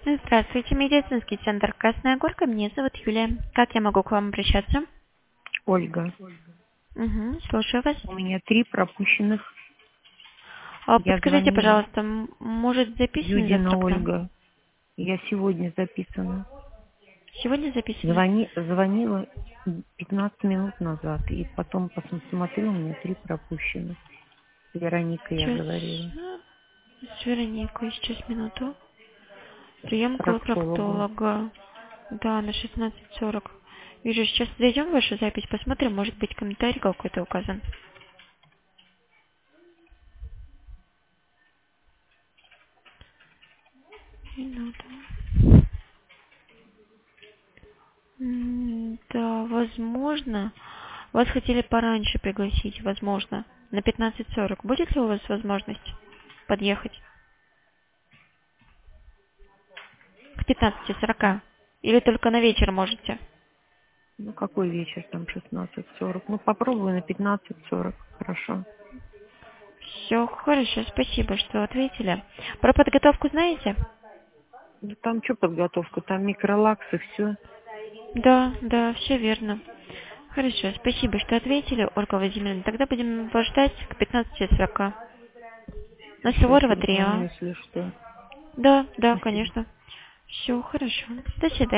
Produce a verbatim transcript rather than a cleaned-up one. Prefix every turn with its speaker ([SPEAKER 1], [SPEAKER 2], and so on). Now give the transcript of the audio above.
[SPEAKER 1] Здравствуйте, медицинский центр Красная Горка. Меня зовут Юлия. Как я могу к вам обращаться?
[SPEAKER 2] Ольга.
[SPEAKER 1] Угу, слушаю вас.
[SPEAKER 2] У меня три пропущенных.
[SPEAKER 1] А,
[SPEAKER 2] Я
[SPEAKER 1] подскажите,
[SPEAKER 2] звонила.
[SPEAKER 1] пожалуйста, м- может записаны
[SPEAKER 2] Юдина
[SPEAKER 1] завтра к нам?
[SPEAKER 2] Ольга. Я сегодня записана.
[SPEAKER 1] Сегодня записаны?
[SPEAKER 2] Звони, звонила пятнадцать минут назад. И потом посмотрела, у меня три пропущенных. Вероника, я
[SPEAKER 1] Сейчас,
[SPEAKER 2] говорила.
[SPEAKER 1] с Вероникой, сейчас минуту. Прием
[SPEAKER 2] К проктологу.
[SPEAKER 1] колопроктолога. Да, на шестнадцать сорок. Вижу, сейчас зайдем в вашу запись, посмотрим, может быть комментарий какой-то указан. Минуту. М, Да, возможно. Вас хотели пораньше пригласить, возможно. На пятнадцать сорок. Будет ли у вас возможность подъехать к пятнадцати сорока? Или только на вечер можете?
[SPEAKER 2] Ну, какой вечер там, шестнадцать сорок? Ну, попробую на пятнадцать сорок. Хорошо.
[SPEAKER 1] Все хорошо, спасибо, что ответили. Про подготовку знаете?
[SPEAKER 2] Ну, там что подготовка? Там микролакс и все.
[SPEAKER 1] Да, да, все верно. Хорошо, спасибо, что ответили, Ольга Владимировна. Тогда будем вас ждать к пятнадцати сорока. На
[SPEAKER 2] Сейчас
[SPEAKER 1] Суворова три
[SPEAKER 2] перезвоню,
[SPEAKER 1] А.
[SPEAKER 2] если что.
[SPEAKER 1] Да, да,
[SPEAKER 2] Спасибо.
[SPEAKER 1] конечно. Все хорошо. До свидания.